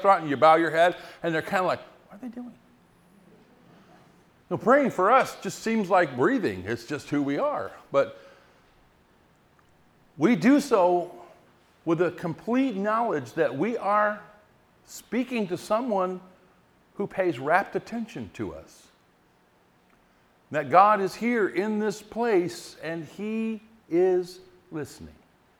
restaurant and you bow your head and they're kind of like, what are they doing? No, praying for us just seems like breathing. It's just who we are. But we do so with a complete knowledge that we are speaking to someone who pays rapt attention to us. That God is here in this place and He is listening.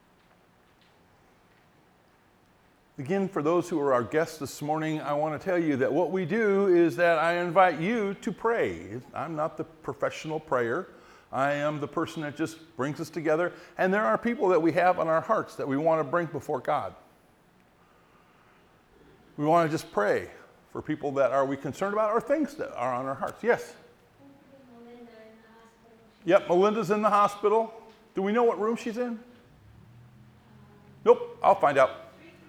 Again, for those who are our guests this morning, I want to tell you that what we do is that I invite you to pray. I'm not the professional prayer. I am the person that just brings us together. And there are people that we have on our hearts that we want to bring before God. We want to just pray for people that are we concerned about or things that are on our hearts. Yes? Melinda in the hospital. Yep, Melinda's in the hospital. Do we know what room she's in? Nope, I'll find out.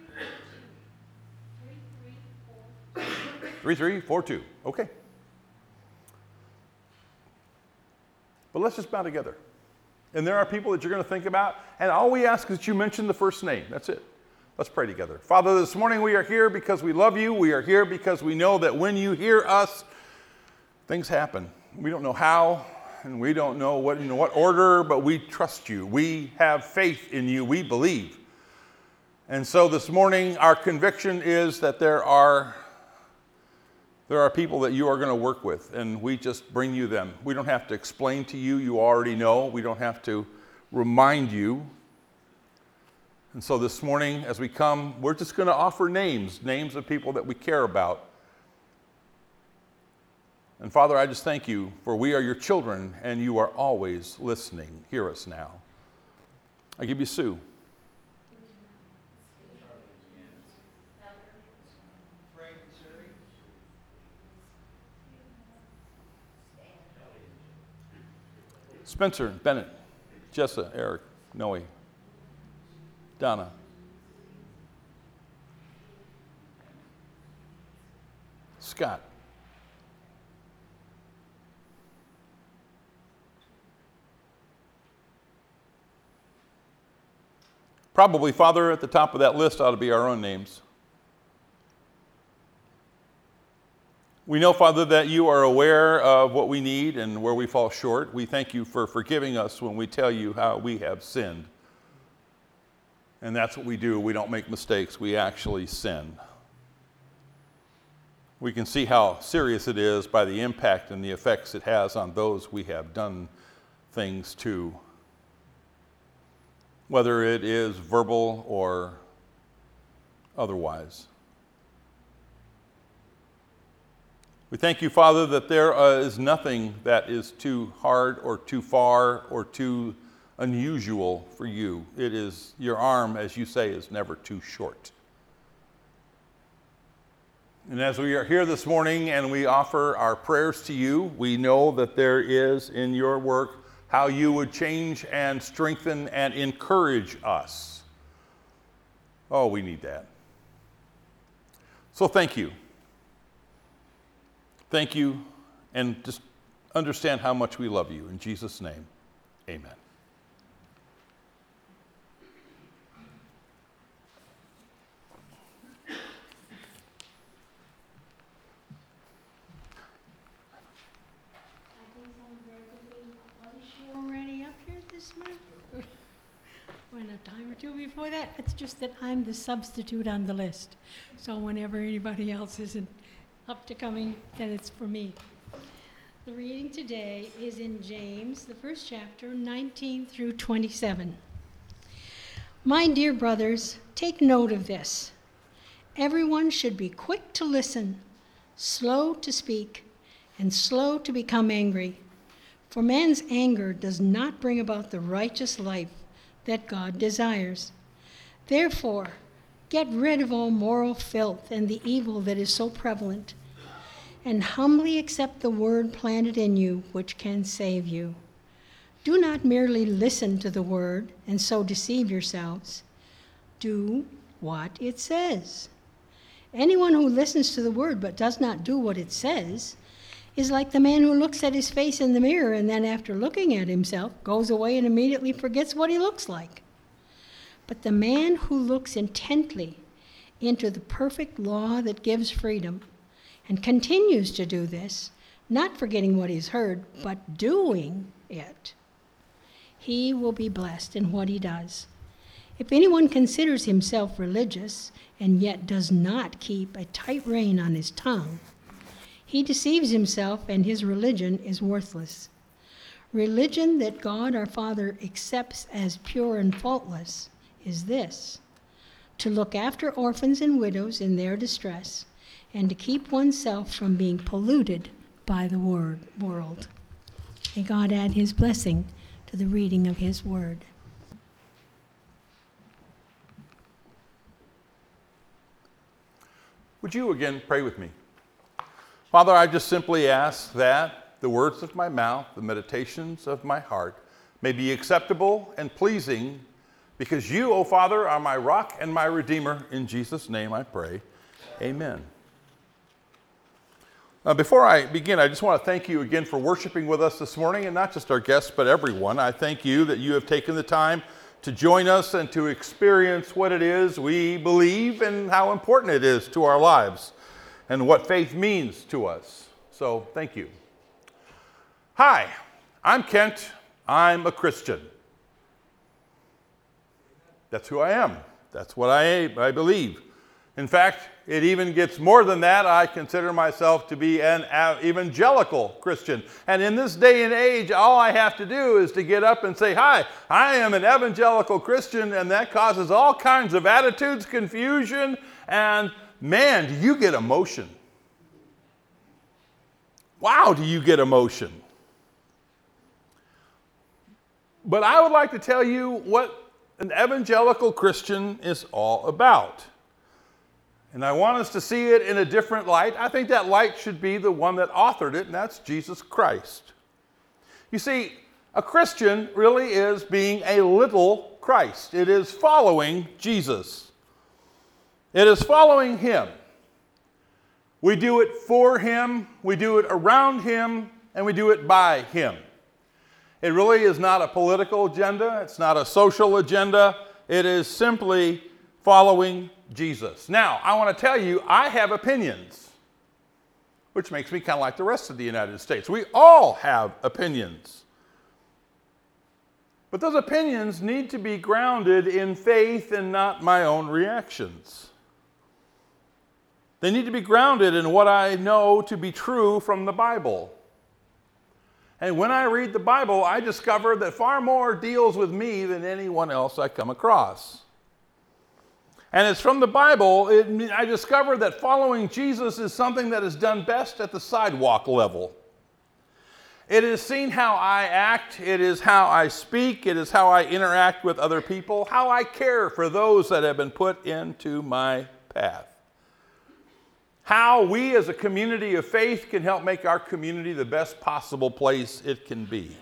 3342. Okay. But let's just bow together. And there are people that you're going to think about, and all we ask is that you mention the first name. That's it. Let's pray together. Father, this morning we are here because we love you. We are here because we know that when you hear us, things happen. We don't know how, and we don't know what order, but we trust you. We have faith in you. We believe. And so this morning, our conviction is that there are people that you are going to work with, and we just bring you them. We don't have to explain to you. You already know. We don't have to remind you. And so this morning, as we come, we're just going to offer names of people that we care about. And Father, I just thank you, for we are your children, and you are always listening. Hear us now. I give you Sue. Spencer, Bennett, Jessa, Eric, Noe, Donna. Scott. Probably, Father, at the top of that list ought to be our own names. We know, Father, that you are aware of what we need and where we fall short. We thank you for forgiving us when we tell you how we have sinned. And that's what we do. We don't make mistakes. We actually sin. We can see how serious it is by the impact and the effects it has on those we have done things to, whether it is verbal or otherwise. We thank you, Father, that there is nothing that is too hard or too far or too unusual for you. It is your arm, as you say, is never too short. And as we are here this morning and we offer our prayers to you, we know that there is in your work how you would change and strengthen and encourage us. Oh, we need that. So thank you. Thank you, and just understand how much we love you. In Jesus' name, amen. Already up here this month? When a time or two before that, it's just that I'm the substitute on the list. So whenever anybody else isn't up to coming, then it's for me. The reading today is in James, the first chapter, 19 through 27. My dear brothers, take note of this. Everyone should be quick to listen, slow to speak, and slow to become angry. For man's anger does not bring about the righteous life that God desires. Therefore, get rid of all moral filth and the evil that is so prevalent, and humbly accept the word planted in you, which can save you. Do not merely listen to the word and so deceive yourselves. Do what it says. Anyone who listens to the word but does not do what it says is like the man who looks at his face in the mirror and then, after looking at himself, goes away and immediately forgets what he looks like. But the man who looks intently into the perfect law that gives freedom, and continues to do this, not forgetting what he's heard, but doing it, he will be blessed in what he does. If anyone considers himself religious and yet does not keep a tight rein on his tongue, he deceives himself and his religion is worthless. Religion that God our Father accepts as pure and faultless is this: to look after orphans and widows in their distress, and to keep oneself from being polluted by the world. May God add his blessing to the reading of his word. Would you again pray with me? Father, I just simply ask that the words of my mouth, the meditations of my heart, may be acceptable and pleasing, because you, O Father, are my rock and my redeemer. In Jesus' name I pray. Amen. Before I begin, I just want to thank you again for worshiping with us this morning, and not just our guests, but everyone. I thank you that you have taken the time to join us and to experience what it is we believe and how important it is to our lives and what faith means to us. So thank you. Hi, I'm Kent. I'm a Christian. That's who I am. That's what I believe. In fact, it even gets more than that. I consider myself to be an evangelical Christian. And in this day and age, all I have to do is to get up and say, hi, I am an evangelical Christian, and that causes all kinds of attitudes, confusion, and man, do you get emotion. Wow, do you get emotion. But I would like to tell you what an evangelical Christian is all about. And I want us to see it in a different light. I think that light should be the one that authored it, and that's Jesus Christ. You see, a Christian really is being a little Christ. It is following Jesus. It is following him. We do it for him, we do it around him, and we do it by him. It really is not a political agenda. It's not a social agenda. It is simply following Jesus. Now, I want to tell you, I have opinions, which makes me kind of like the rest of the United States. We all have opinions. But those opinions need to be grounded in faith and not my own reactions. They need to be grounded in what I know to be true from the Bible. And when I read the Bible, I discover that far more deals with me than anyone else I come across. And it's from the Bible, I discover that following Jesus is something that is done best at the sidewalk level. It is seen how I act, it is how I speak, it is how I interact with other people, how I care for those that have been put into my path. How we as a community of faith can help make our community the best possible place it can be.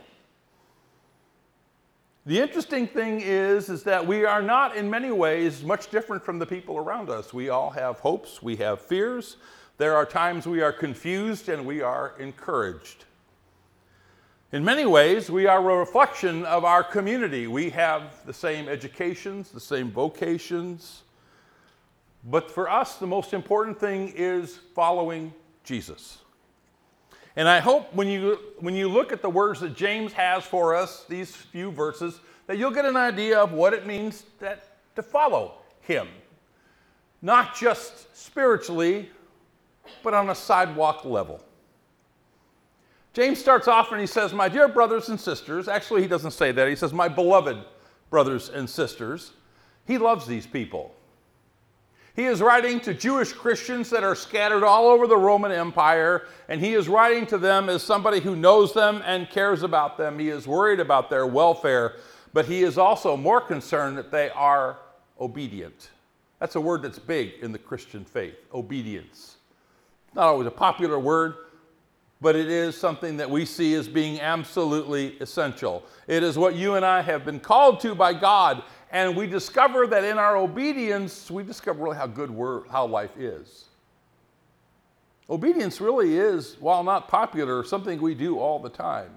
The interesting thing is that we are not in many ways much different from the people around us. We all have hopes, we have fears. There are times we are confused and we are encouraged. In many ways, we are a reflection of our community. We have the same educations, the same vocations. But for us, the most important thing is following Jesus. And I hope when you look at the words that James has for us, these few verses, that you'll get an idea of what it means to follow him. Not just spiritually, but on a sidewalk level. James starts off and he says, my dear brothers and sisters. Actually, he doesn't say that. He says, my beloved brothers and sisters. He loves these people. He is writing to Jewish Christians that are scattered all over the Roman Empire, and he is writing to them as somebody who knows them and cares about them. He is worried about their welfare, but he is also more concerned that they are obedient. That's a word that's big in the Christian faith, obedience. Not always a popular word, but it is something that we see as being absolutely essential. It is what you and I have been called to by God. And we discover that in our obedience, we discover really how life is. Obedience really is, while not popular, something we do all the time.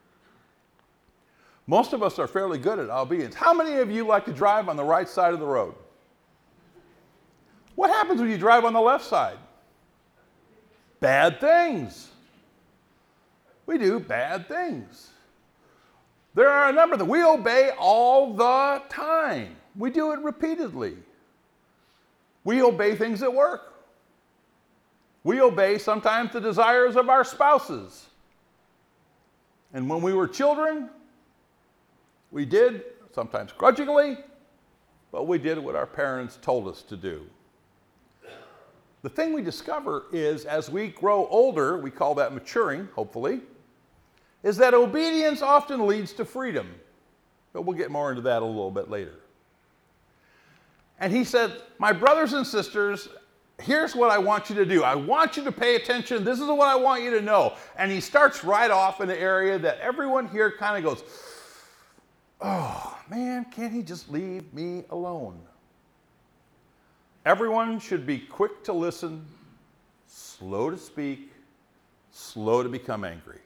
Most of us are fairly good at obedience. How many of you like to drive on the right side of the road? What happens when you drive on the left side? Bad things. We do bad things. There are a number that we obey all the time. We do it repeatedly. We obey things at work. We obey sometimes the desires of our spouses. And when we were children, we did, sometimes grudgingly, but we did what our parents told us to do. The thing we discover is as we grow older, we call that maturing, hopefully, is that obedience often leads to freedom. But we'll get more into that a little bit later. And he said, my brothers and sisters, here's what I want you to do. I want you to pay attention. This is what I want you to know. And he starts right off in the area that everyone here kind of goes, oh, man, can't he just leave me alone? Everyone should be quick to listen, slow to speak, slow to become angry.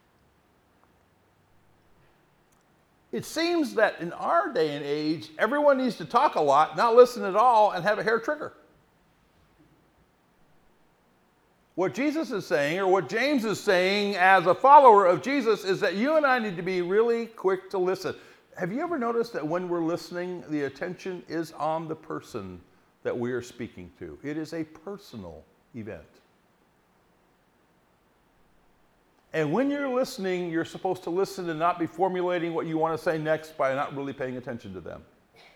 It seems that in our day and age, everyone needs to talk a lot, not listen at all, and have a hair trigger. What Jesus is saying, or what James is saying as a follower of Jesus, is that you and I need to be really quick to listen. Have you ever noticed that when we're listening, the attention is on the person that we are speaking to? It is a personal event. And when you're listening, you're supposed to listen and not be formulating what you want to say next by not really paying attention to them.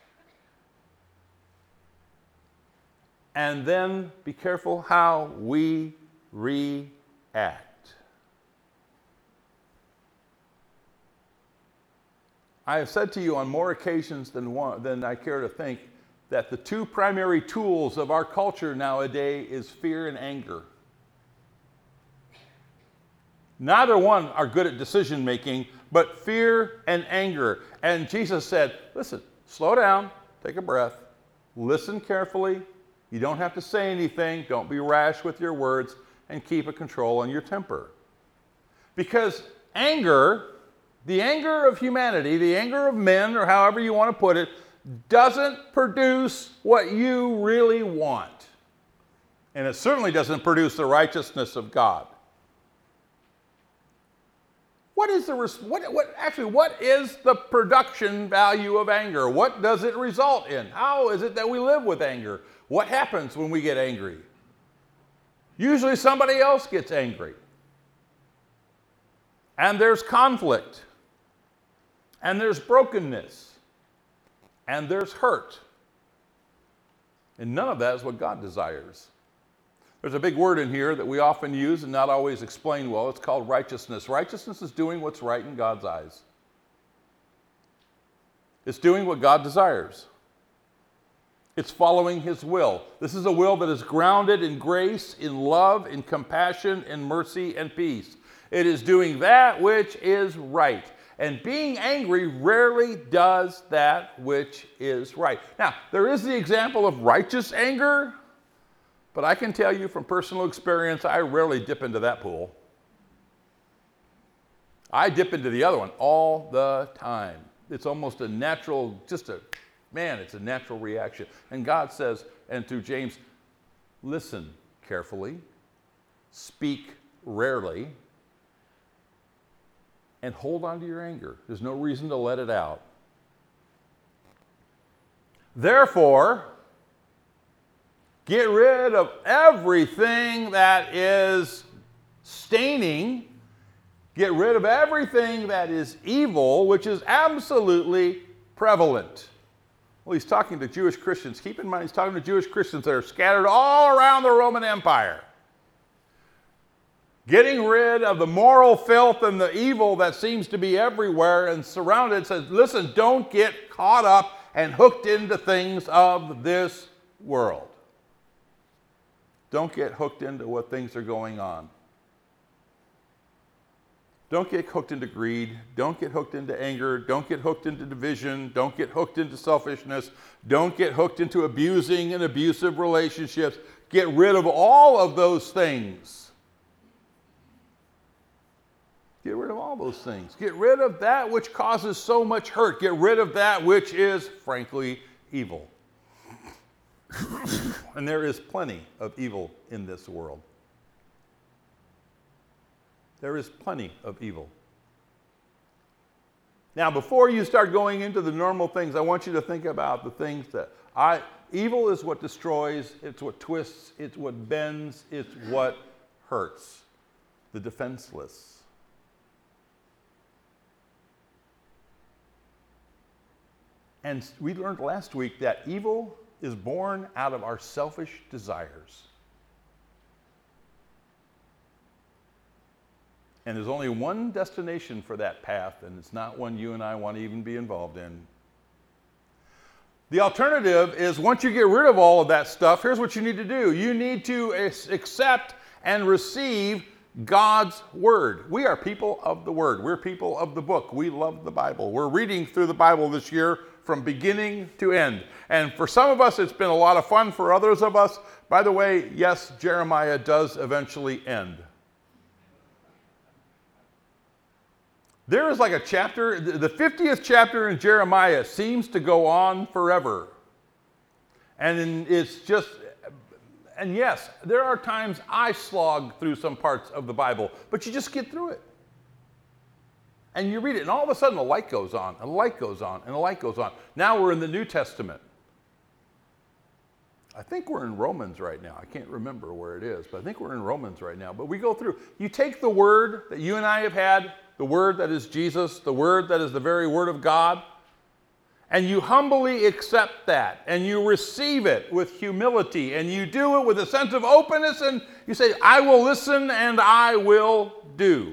And then be careful how we react. I have said to you on more occasions than I care to think that the two primary tools of our culture nowadays is fear and anger. Neither one are good at decision making, but fear and anger. And Jesus said, listen, slow down, take a breath, listen carefully. You don't have to say anything. Don't be rash with your words, and keep a control on your temper. Because anger, the anger of humanity, the anger of men, or however you want to put it, doesn't produce what you really want. And it certainly doesn't produce the righteousness of God. What is the production value of anger? What does it result in? How is it that we live with anger? What happens when we get angry? Usually somebody else gets angry. And there's conflict. And there's brokenness. And there's hurt. And none of that is what God desires. There's a big word in here that we often use and not always explain well. It's called righteousness. Righteousness is doing what's right in God's eyes. It's doing what God desires. It's following His will. This is a will that is grounded in grace, in love, in compassion, in mercy, and peace. It is doing that which is right. And being angry rarely does that which is right. Now, there is the example of righteous anger, but I can tell you from personal experience, I rarely dip into that pool. I dip into the other one all the time. It's almost a natural, it's a natural reaction. And God says, and through James, listen carefully, speak rarely, and hold on to your anger. There's no reason to let it out. Therefore, get rid of everything that is staining. Get rid of everything that is evil, which is absolutely prevalent. Well, he's talking to Jewish Christians. Keep in mind, he's talking to Jewish Christians that are scattered all around the Roman Empire. Getting rid of the moral filth and the evil that seems to be everywhere and surrounded. Says, listen, don't get caught up and hooked into things of this world. Don't get hooked into what things are going on. Don't get hooked into greed. Don't get hooked into anger. Don't get hooked into division. Don't get hooked into selfishness. Don't get hooked into abusing and abusive relationships. Get rid of all of those things. Get rid of all those things. Get rid of that which causes so much hurt. Get rid of that which is, frankly, evil. And there is plenty of evil in this world. There is plenty of evil. Now, before you start going into the normal things, I want you to think about the things that evil is what destroys, it's what twists, it's what bends, it's what hurts the defenseless. And we learned last week that evil is born out of our selfish desires. And there's only one destination for that path, and it's not one you and I want to even be involved in. The alternative is, once you get rid of all of that stuff, here's what you need to do. You need to accept and receive God's Word. We are people of the Word. We're people of the book. We love the Bible. We're reading through the Bible this year from beginning to end. And for some of us, it's been a lot of fun. For others of us, by the way, yes, Jeremiah does eventually end. There is like a chapter, the 50th chapter in Jeremiah seems to go on forever. And it's just, and yes, there are times I slog through some parts of the Bible, but you just get through it. And you read it, and all of a sudden the light goes on, and the light goes on, and the light goes on. Now we're in the New Testament. I think we're in Romans right now. I can't remember where it is, but I think we're in Romans right now. But we go through. You take the Word that you and I have had, the Word that is Jesus, the Word that is the very Word of God, and you humbly accept that, and you receive it with humility, and you do it with a sense of openness, and you say, I will listen and I will do.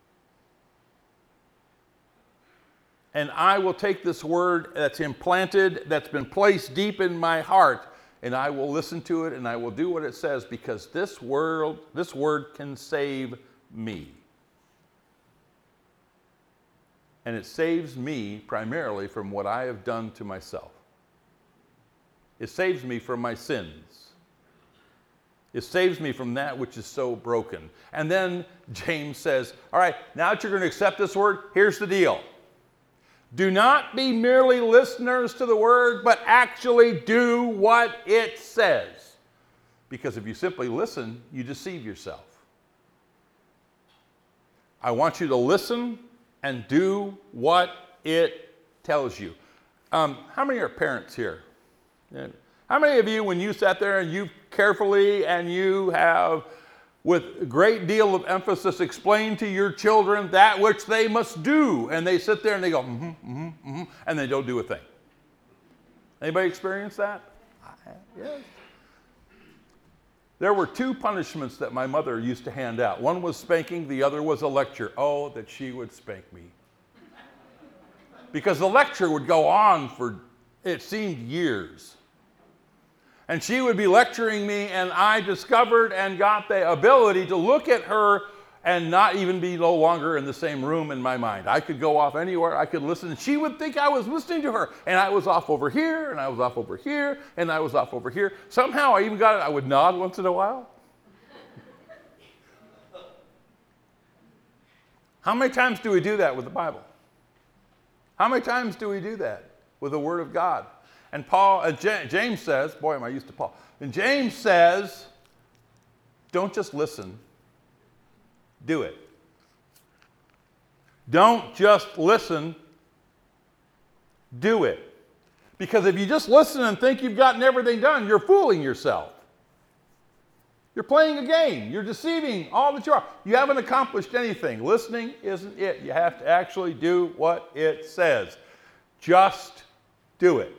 And I will take this Word that's implanted, that's been placed deep in my heart, and I will listen to it, and I will do what it says, because this Word can save me. And it saves me primarily from what I have done to myself. It saves me from my sins. It saves me from that which is so broken. And then James says, all right, now that you're going to accept this Word, here's the deal. Do not be merely listeners to the Word, but actually do what it says. Because if you simply listen, you deceive yourself. I want you to listen and do what it tells you. How many are parents here? How many of you, when you sat there and you carefully and you have, with a great deal of emphasis, explained to your children that which they must do, and they sit there and they go, and they don't do a thing? Anybody experience that? Yes. There were two punishments that my mother used to hand out. One was spanking, the other was a lecture. Oh, that she would spank me. Because the lecture would go on for, it seemed, years. And she would be lecturing me, and I discovered and got the ability to look at her and not even be no longer in the same room in my mind. I could go off anywhere, I could listen, and she would think I was listening to her. And I was off over here, and I was off over here, and I was off over here. Somehow I even got it, I would nod once in a while. How many times do we do that with the Bible? How many times do we do that with the Word of God? And James says, boy, am I used to Paul. And James says, don't just listen, do it. Don't just listen, do it. Because if you just listen and think you've gotten everything done, you're fooling yourself. You're playing a game. You're deceiving all that you are. You haven't accomplished anything. Listening isn't it. You have to actually do what it says. Just do it.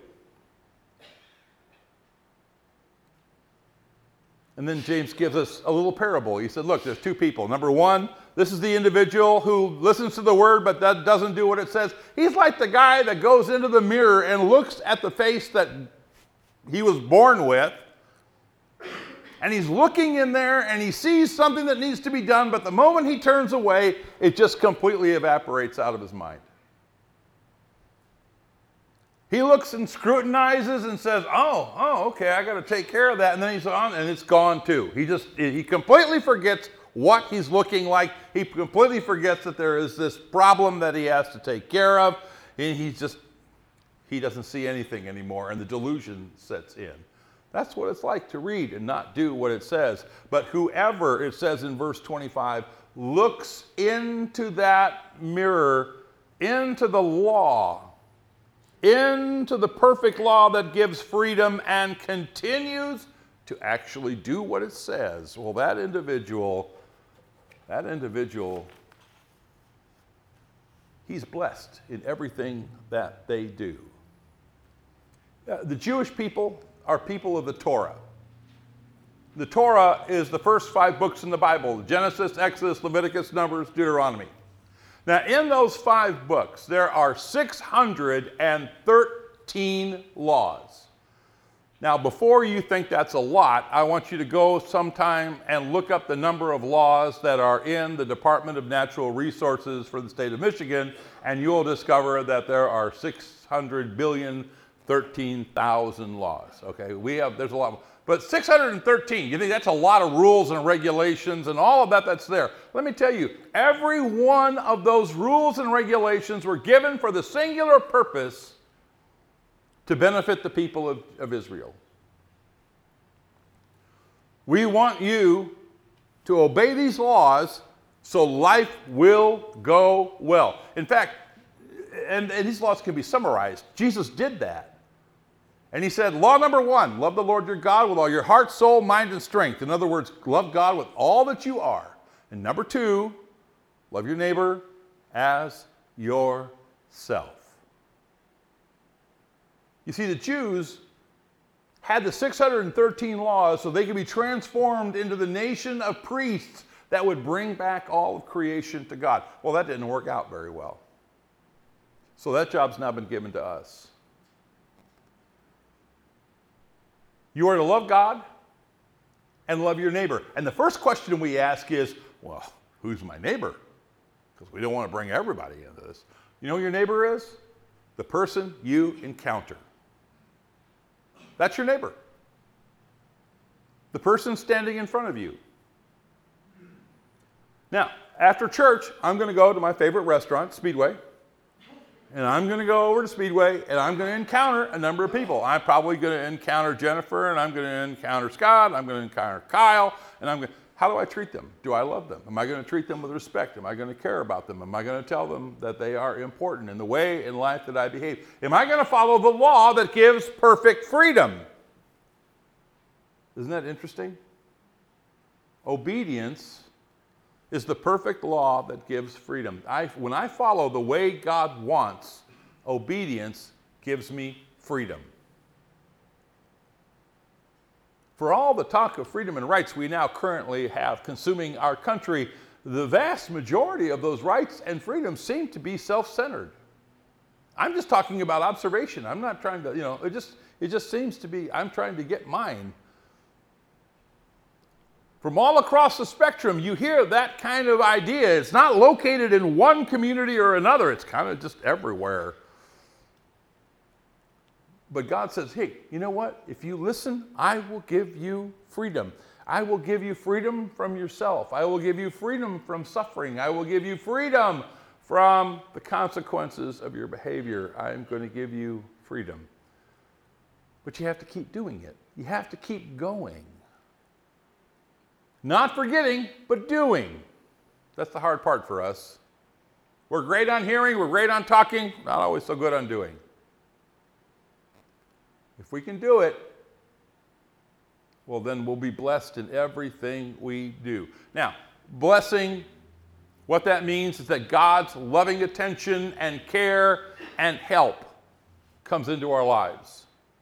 And then James gives us a little parable. He said, look, there's two people. Number one, this is the individual who listens to the Word but that doesn't do what it says. He's like the guy that goes into the mirror and looks at the face that he was born with, and he's looking in there and he sees something that needs to be done, but the moment he turns away, it just completely evaporates out of his mind. He looks and scrutinizes and says, oh, okay, I got to take care of that. And then he's on, and it's gone too. He completely forgets what he's looking like. He completely forgets that there is this problem that he has to take care of. And he doesn't see anything anymore, and the delusion sets in. That's what it's like to read and not do what it says. But whoever, it says in verse 25, looks into that mirror, into the law, into the perfect law that gives freedom and continues to actually do what it says, well, that individual, he's blessed in everything that they do. The Jewish people are people of the Torah. The Torah is the first 5 books in the Bible: Genesis, Exodus, Leviticus, Numbers, Deuteronomy. Now, in those 5 books, there are 613 laws. Now, before you think that's a lot, I want you to go sometime and look up the number of laws that are in the Department of Natural Resources for the state of Michigan, and you'll discover that there are 600,013,000 laws. Okay, there's a lot, but 613, you think that's a lot of rules and regulations and all of that that's there. Let me tell you, every one of those rules and regulations were given for the singular purpose to benefit the people of Israel. We want you to obey these laws so life will go well. In fact, and these laws can be summarized. Jesus did that. And he said, law number 1, love the Lord your God with all your heart, soul, mind, and strength. In other words, love God with all that you are. And number 2, love your neighbor as yourself. You see, the Jews had the 613 laws so they could be transformed into the nation of priests that would bring back all of creation to God. Well, that didn't work out very well. So that job's now been given to us. You are to love God and love your neighbor. And the first question we ask is, well, who's my neighbor? Because we don't want to bring everybody into this. You know who your neighbor is? The person you encounter. That's your neighbor. The person standing in front of you. Now, after church, I'm going to go to my favorite restaurant, Speedway. And I'm going to go over to Speedway, and I'm going to encounter a number of people. I'm probably going to encounter Jennifer, and I'm going to encounter Scott, I'm going to encounter Kyle, and how do I treat them? Do I love them? Am I going to treat them with respect? Am I going to care about them? Am I going to tell them that they are important in the way in life that I behave? Am I going to follow the law that gives perfect freedom? Isn't that interesting? Obedience is the perfect law that gives freedom. When I follow the way God wants, obedience gives me freedom. For all the talk of freedom and rights we now currently have consuming our country, the vast majority of those rights and freedoms seem to be self-centered. I'm just talking about observation. I'm not trying to, it just seems to be, I'm trying to get mine. From all across the spectrum, you hear that kind of idea. It's not located in one community or another. It's kind of just everywhere. But God says, hey, you know what? If you listen, I will give you freedom. I will give you freedom from yourself. I will give you freedom from suffering. I will give you freedom from the consequences of your behavior. I'm going to give you freedom. But you have to keep doing it. You have to keep going. Not forgetting, but doing. That's the hard part for us. We're great on hearing, we're great on talking, not always so good on doing. If we can do it, well, then we'll be blessed in everything we do. Now, blessing, what that means is that God's loving attention and care and help comes into our lives.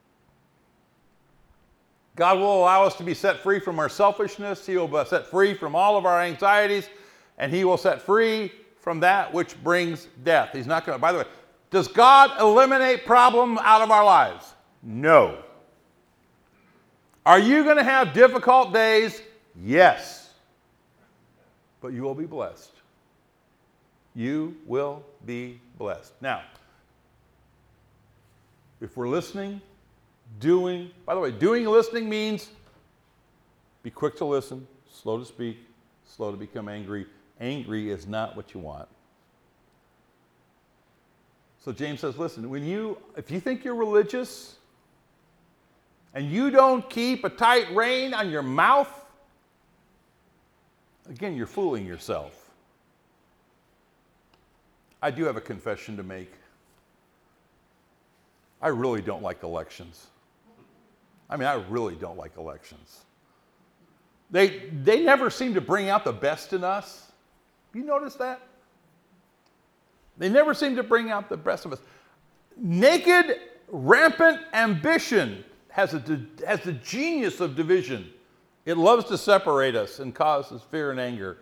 God will allow us to be set free from our selfishness. He will set free from all of our anxieties, and He will set free from that which brings death. He's not going to, by the way, does God eliminate problem out of our lives? No. Are you going to have difficult days? Yes. But you will be blessed. You will be blessed. Now, if we're listening, doing, by the way, doing and listening means be quick to listen, slow to speak, slow to become angry. Angry is not what you want. So James says, listen, if you think you're religious and you don't keep a tight rein on your mouth, again, you're fooling yourself. I do have a confession to make. I really don't like elections. I mean, I really don't like elections. They never seem to bring out the best in us. You notice that? They never seem to bring out the best of us. Naked, rampant ambition has the genius of division. It loves to separate us and causes fear and anger.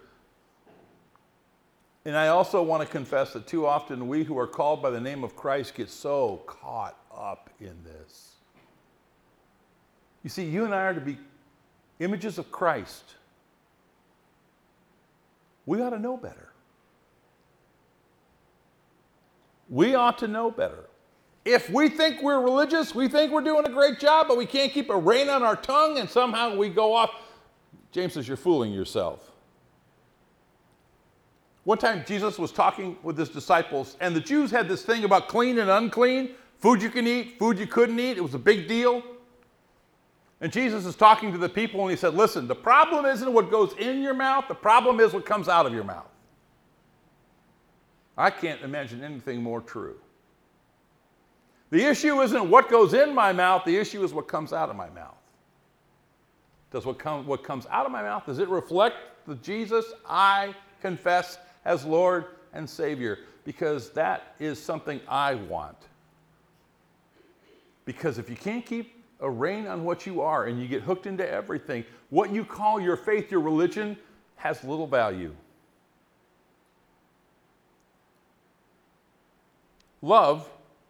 And I also want to confess that too often we who are called by the name of Christ get so caught up in this. You see, you and I are to be images of Christ. We ought to know better. We ought to know better. If we think we're religious, we think we're doing a great job, but we can't keep a rein on our tongue and somehow we go off. James says, you're fooling yourself. One time Jesus was talking with his disciples, and the Jews had this thing about clean and unclean, food you can eat, food you couldn't eat. It was a big deal. And Jesus is talking to the people, and he said, listen, the problem isn't what goes in your mouth. The problem is what comes out of your mouth. I can't imagine anything more true. The issue isn't what goes in my mouth. The issue is what comes out of my mouth. Does what comes out of my mouth, does it reflect the Jesus I confess as Lord and Savior? Because that is something I want. Because if you can't keep a rein on what you are and you get hooked into everything, what you call your faith, your religion, has little value. Love,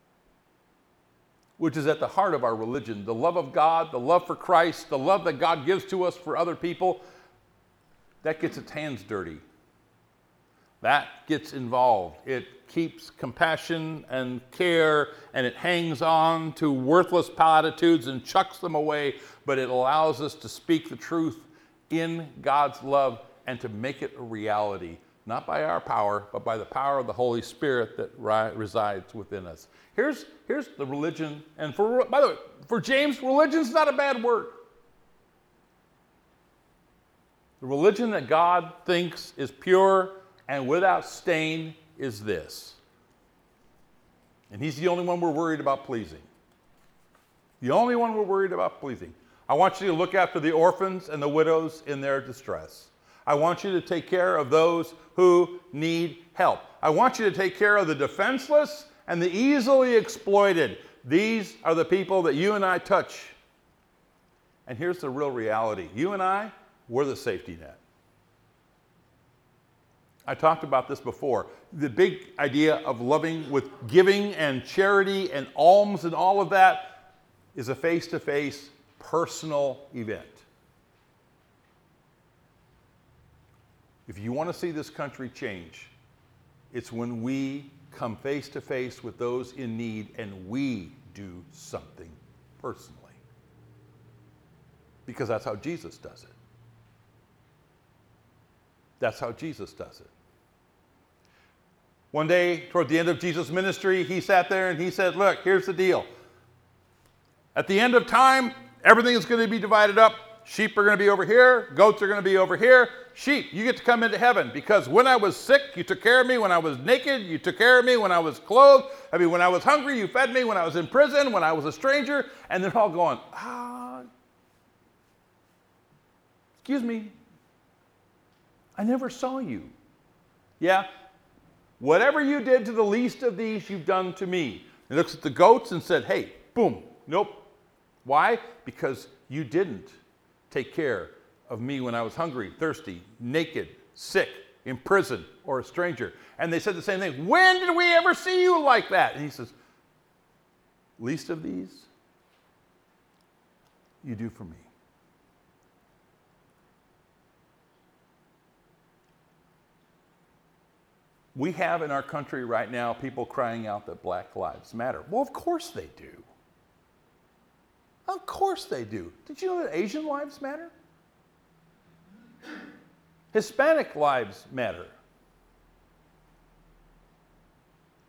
which is at the heart of our religion, the love of God, the love for Christ, the love that God gives to us for other people, that gets its hands dirty. That gets involved. It keeps compassion and care, and it hangs on to worthless platitudes and chucks them away, but it allows us to speak the truth in God's love and to make it a reality, not by our power, but by the power of the Holy Spirit that resides within us. Here's the religion, and by the way, for James, religion's not a bad word. The religion that God thinks is pure and without stain is this. And he's the only one we're worried about pleasing. The only one we're worried about pleasing. I want you to look after the orphans and the widows in their distress. I want you to take care of those who need help. I want you to take care of the defenseless and the easily exploited. These are the people that you and I touch. And here's the real reality. You and I, we're the safety net. I talked about this before. The big idea of loving with giving and charity and alms and all of that is a face-to-face personal event. If you want to see this country change, it's when we come face-to-face with those in need and we do something personally. Because that's how Jesus does it. That's how Jesus does it. One day, toward the end of Jesus' ministry, he sat there and he said, look, here's the deal. At the end of time, everything is going to be divided up. Sheep are going to be over here. Goats are going to be over here. Sheep, you get to come into heaven because when I was sick, you took care of me. When I was naked, you took care of me. When I was clothed, when I was hungry, you fed me. When I was in prison, when I was a stranger. And they're all going, excuse me, I never saw you. Yeah, whatever you did to the least of these, you've done to me. He looks at the goats and said, hey, boom, nope. Why? Because you didn't take care of me when I was hungry, thirsty, naked, sick, in prison, or a stranger. And they said the same thing. When did we ever see you like that? And he says, least of these, you do for me. We have in our country right now people crying out that Black Lives Matter. Well, of course they do. Of course they do. Did you know that Asian lives matter? Hispanic lives matter.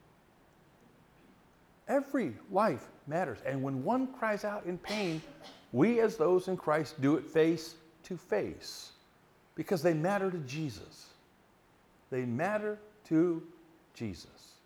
Every life matters. And when one cries out in pain, We as those in Christ do it face to face because they matter to Jesus. They matter to Jesus.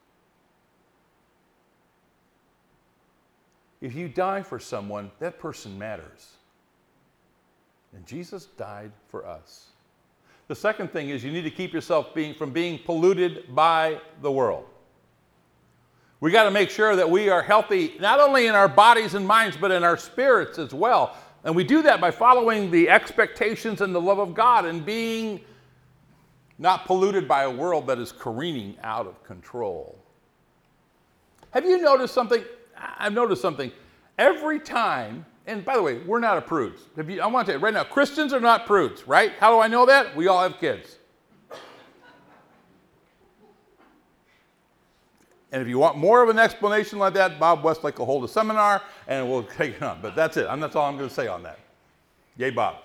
If you die for someone, that person matters. And Jesus died for us. The second thing is you need to keep yourself from being polluted by the world. We got to make sure that we are healthy, not only in our bodies and minds, but in our spirits as well. And we do that by following the expectations and the love of God and being not polluted by a world that is careening out of control. Have you noticed something? I've noticed something. Every time, and by the way, we're not a prudes. I want to tell you right now, Christians are not prudes, right? How do I know that? We all have kids. And if you want more of an explanation like that, Bob Westlake will hold a seminar and we'll take it on. But that's it. That's all I'm going to say on that. Yay, Bob.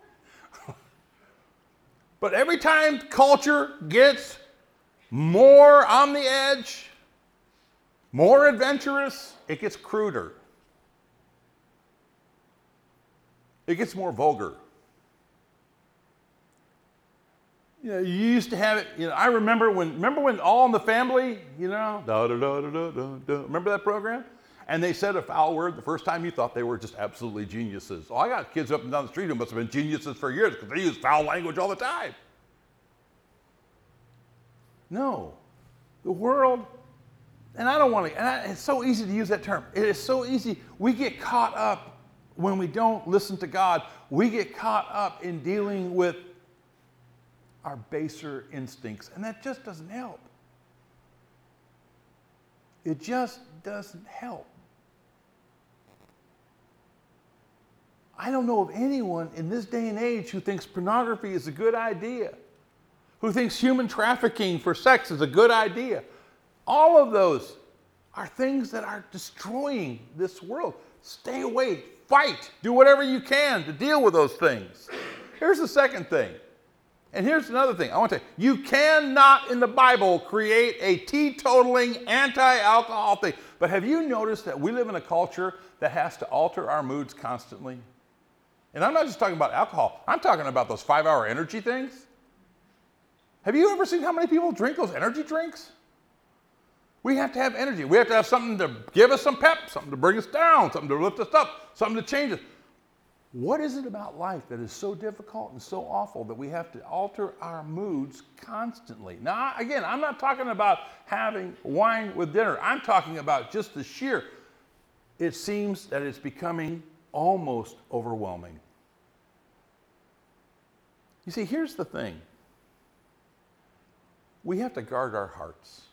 But every time culture gets more on the edge, more adventurous, it gets cruder. It gets more vulgar. You used to have it, I remember when All in the Family, remember that program? And they said a foul word the first time, you thought they were just absolutely geniuses. Oh, I got kids up and down the street who must have been geniuses for years because they use foul language all the time. No. The world, and I don't want to, it's so easy to use that term. It is so easy. We get caught up when we don't listen to God. We get caught up in dealing with our baser instincts, and that just doesn't help. It just doesn't help. I don't know of anyone in this day and age who thinks pornography is a good idea, who thinks human trafficking for sex is a good idea. All of those are things that are destroying this world. Stay away, fight, do whatever you can to deal with those things. Here's the second thing. And here's another thing I want to tell you. You cannot in the Bible create a teetotaling, anti-alcohol thing. But have you noticed that we live in a culture that has to alter our moods constantly? And I'm not just talking about alcohol. I'm talking about those 5-hour energy things. Have you ever seen how many people drink those energy drinks? We have to have energy. We have to have something to give us some pep, something to bring us down, something to lift us up, something to change us. What is it about life that is so difficult and so awful that we have to alter our moods constantly? Now, again, I'm not talking about having wine with dinner. I'm talking about just the sheer. It seems that it's becoming almost overwhelming. You see, here's the thing. We have to guard our hearts.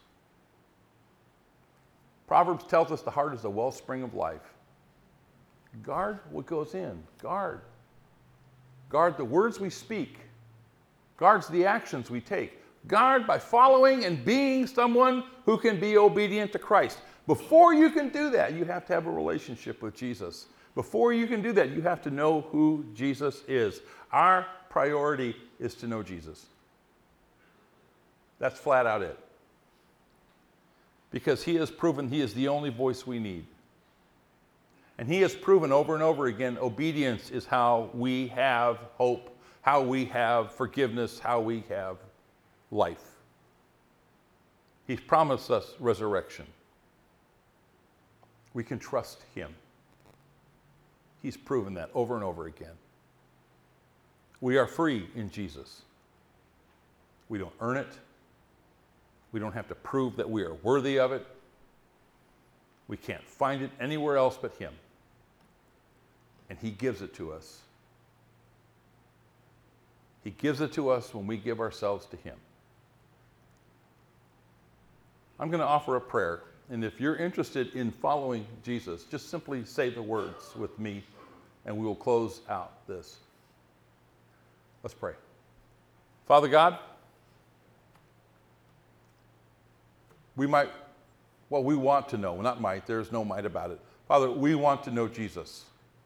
Proverbs tells us the heart is the wellspring of life. Guard what goes in. Guard. Guard the words we speak. Guards the actions we take. Guard by following and being someone who can be obedient to Christ. Before you can do that, you have to have a relationship with Jesus. Before you can do that, you have to know who Jesus is. Our priority is to know Jesus. That's flat out it. Because he has proven he is the only voice we need. And he has proven over and over again, obedience is how we have hope, how we have forgiveness, how we have life. He's promised us resurrection. We can trust him. He's proven that over and over again. We are free in Jesus. We don't earn it. We don't have to prove that we are worthy of it. We can't find it anywhere else but him. And he gives it to us. He gives it to us when we give ourselves to him. I'm going to offer a prayer. And if you're interested in following Jesus, just simply say the words with me, and we will close out this. Let's pray. Father God, we want to know, not might, there's no might about it. Father, we want to know Jesus.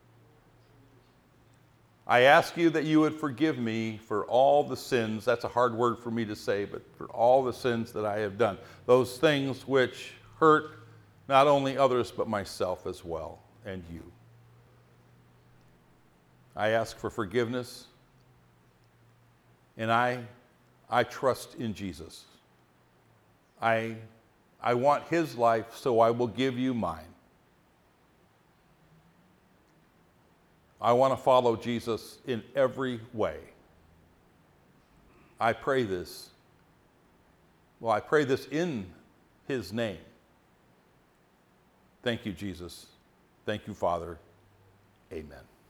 I ask you that you would forgive me for all the sins, that's a hard word for me to say, but for all the sins that I have done. Those things which hurt, not only others, but myself as well, and you. I ask for forgiveness, and I trust in Jesus. I want his life, so I will give you mine. I want to follow Jesus in every way. I pray this. Well, I pray this in his name. Thank you, Jesus. Thank you, Father. Amen.